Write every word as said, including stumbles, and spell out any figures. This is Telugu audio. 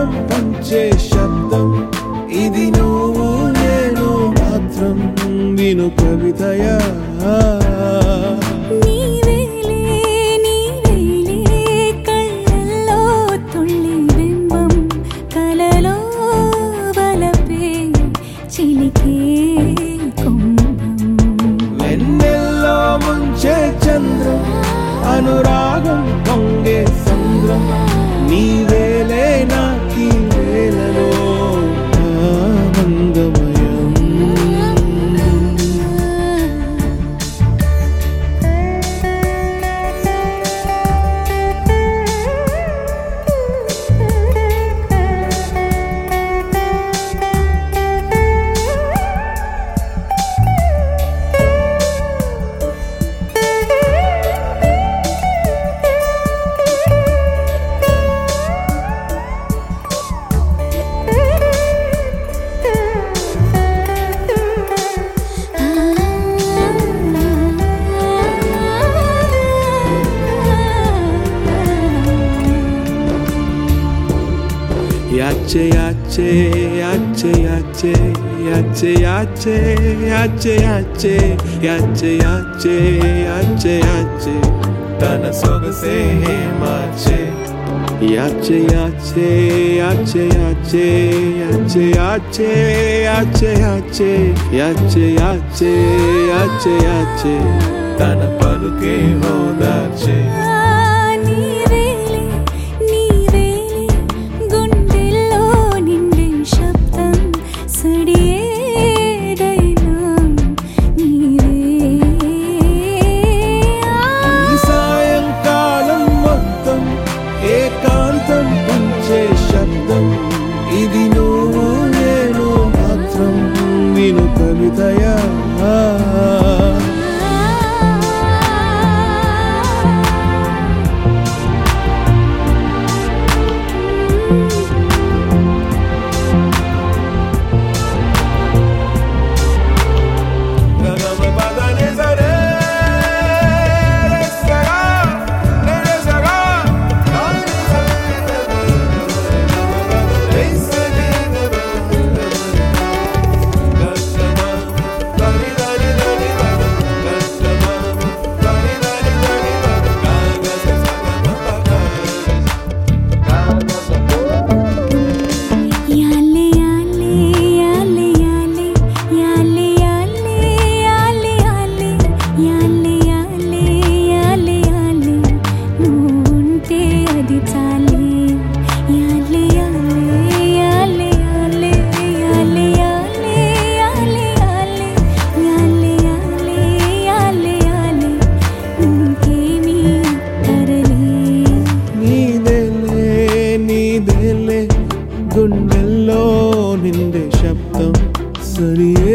అనురాగం పంచే శబ్దం ఇది నువ్వు నేను మాత్రం విను కవితయా వెన్నెల్లో ముంచే చంద్రం అనురాగం పొంగే సంద్రం నీవేలే నాకీ వేళలో ఆనందమయం Yache yache yache yache yache yache yache yache yache yache yache yache tana sogase marche yache yache yache yache yache yache yache yache yache yache yache yache tana paluke hodache ఏకాంతం పంచే శబ్దం ఇది నువ్వు నేను మాత్రం విను కవితయా గుండెల్లో నిండే శబ్దం సరి